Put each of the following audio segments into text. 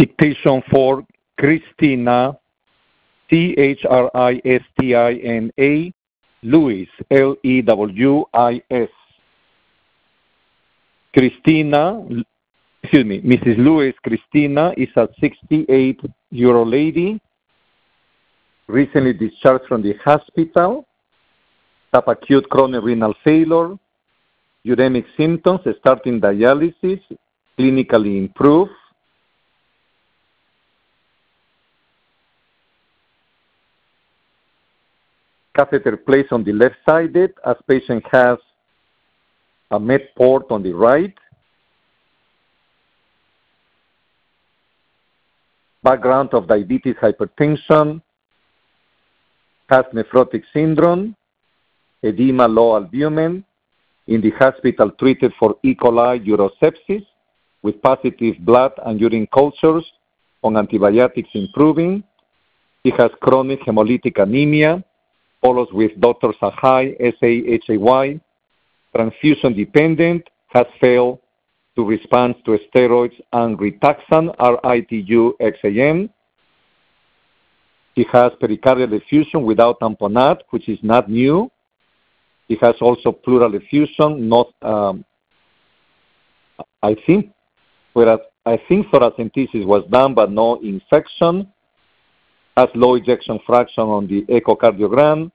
Dictation for Christina, Christina, Lewis, Lewis. Mrs. Lewis Christina is a 68-year-old lady, recently discharged from the hospital, subacute chronic renal failure, uremic symptoms, starting dialysis, clinically improved. Catheter placed on the left side as patient has a med port on the right. Background of diabetes, hypertension, has nephrotic syndrome, edema, low albumin, in the hospital treated for E. coli urosepsis with positive blood and urine cultures on antibiotics improving. He has chronic hemolytic anemia, follows with Dr. Sahai, SAHAY, transfusion dependent, has failed to respond to steroids and Rituxan, RITU-XAM. He has pericardial effusion without tamponade, which is not new. He has also pleural effusion, not, I think thoracentesis was done, but no infection. Has low ejection fraction on the echocardiogram.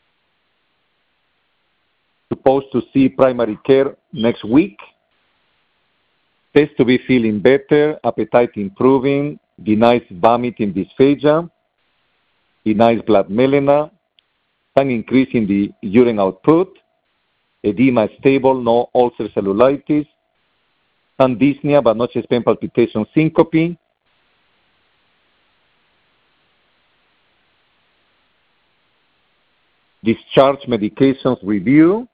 Supposed to see primary care next week. Test to be feeling better, appetite improving, denies vomiting dysphagia, denies blood melena, some increase in the urine output, edema stable, no ulcer cellulitis, some dyspnea but no chest pain, palpitation, syncope. Discharge medications review,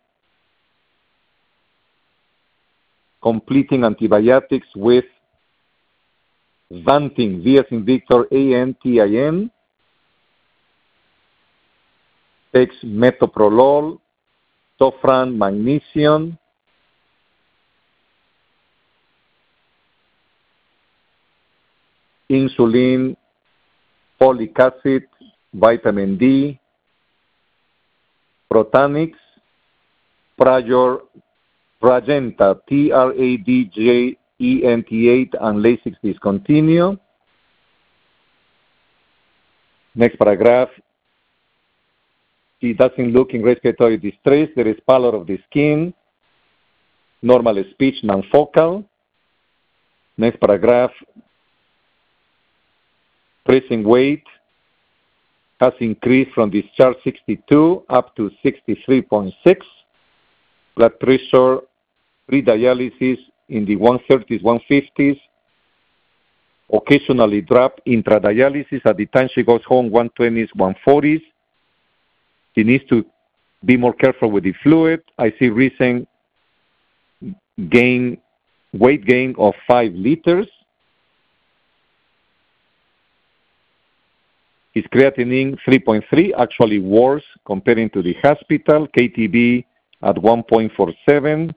completing antibiotics with Vantin, V as in Victor, ANTIN, takes metoprolol, Sofran, magnesium, insulin, folic acid, vitamin D, Protanix, Pragenta, TRADJENT8, and Lasix discontinue. Next paragraph. He doesn't look in respiratory distress. There is pallor of the skin, normal speech, non-focal. Next paragraph. Present weight has increased from discharge 62 up to 63.6. Blood pressure pre-dialysis in the 130s, 150s. Occasionally drop intradialysis. At the time she goes home, 120s, 140s. She needs to be more careful with the fluid. I see recent weight gain of 5 liters. His creatinine 3.3, actually worse comparing to the hospital. KTB at 1.47.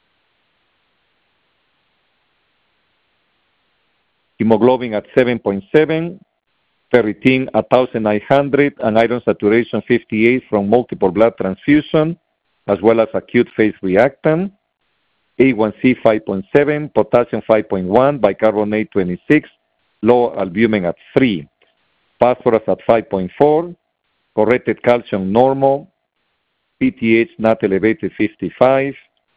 Hemoglobin at 7.7. Ferritin 1,900 and iron saturation 58 from multiple blood transfusion, as well as acute phase reactant. A1C 5.7, potassium 5.1, bicarbonate 26, low albumin at 3. Phosphorus at 5.4, corrected calcium normal, PTH not elevated 55.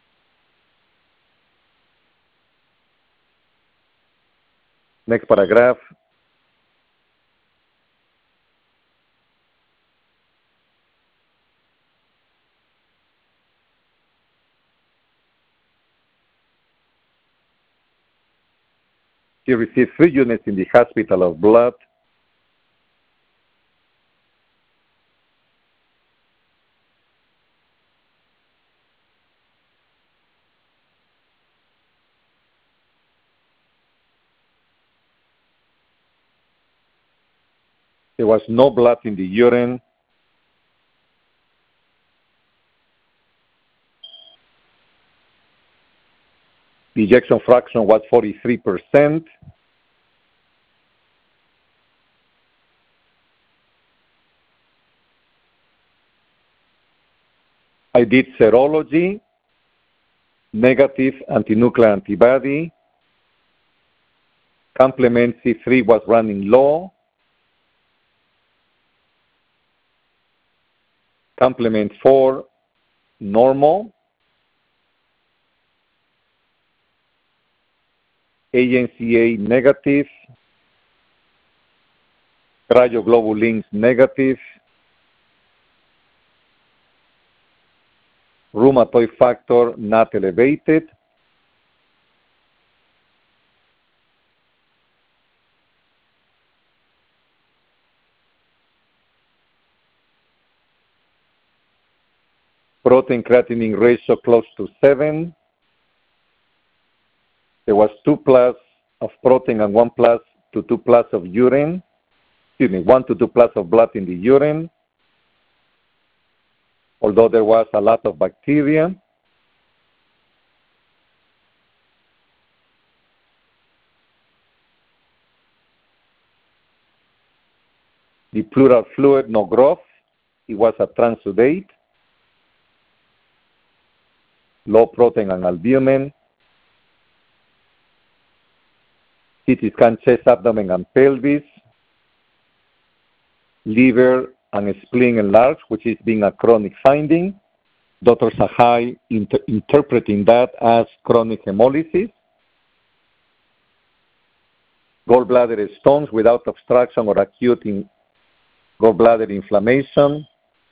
Next paragraph. He received 3 units in the hospital of blood. There was no blood in the urine. The ejection fraction was 43%. I did serology, negative antinuclear antibody. Complement C3 was running low. Complement 4, normal. ANCA negative. Cryoglobulins negative. Rheumatoid factor not elevated. Protein creatinine ratio close to 7. There was 2 plus of protein and 1 plus to 2 plus of urine. 1 to 2 plus of blood in the urine. Although there was a lot of bacteria. The pleural fluid, no growth. It was a transudate. Low protein and albumin. CT scan chest, abdomen, and pelvis. Liver and spleen enlarged, which is being a chronic finding. Dr. Sahai interpreting that as chronic hemolysis. Gallbladder stones without obstruction or acute gallbladder inflammation.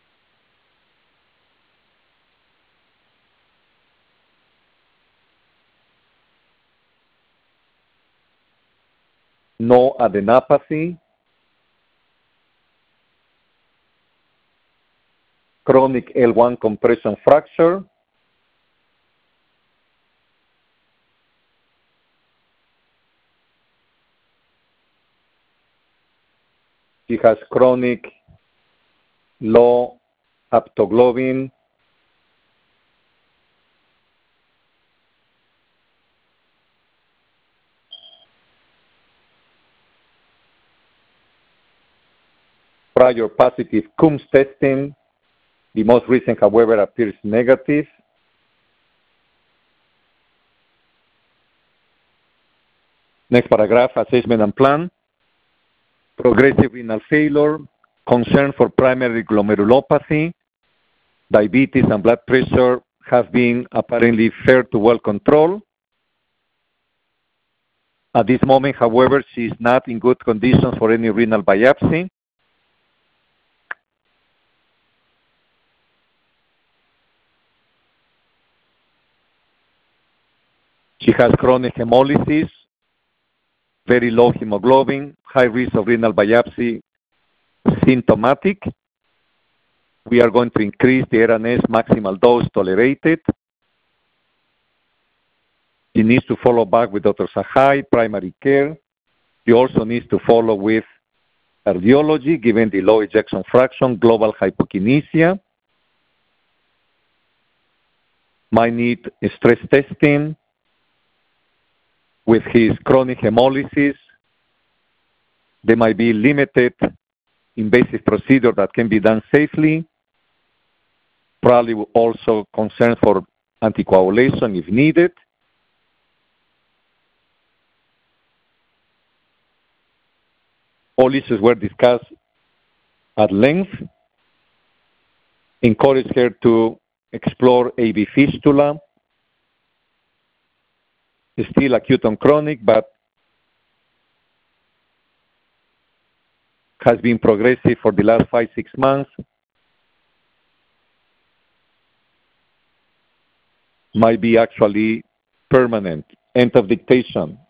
No adenopathy. Chronic L1 compression fracture. She has chronic low haptoglobin. Prior positive Coombs testing. The most recent, however, appears negative. Next paragraph, assessment and plan. Progressive renal failure, concern for primary glomerulopathy, diabetes and blood pressure have been apparently fair to well controlled. At this moment, however, she is not in good condition for any renal biopsy. She has chronic hemolysis, very low hemoglobin, high risk of renal biopsy, symptomatic. We are going to increase the RNS maximal dose tolerated. She needs to follow back with Dr. Sahai, primary care. She also needs to follow with cardiology, given the low ejection fraction, global hypokinesia. Might need stress testing. With his chronic hemolysis, there might be limited invasive procedure that can be done safely. Probably also concerns for anticoagulation if needed. All issues were discussed at length. Encourage her to explore AV fistula. Still acute and chronic, but has been progressive for the last 5-6 months. Might be actually permanent. End of dictation.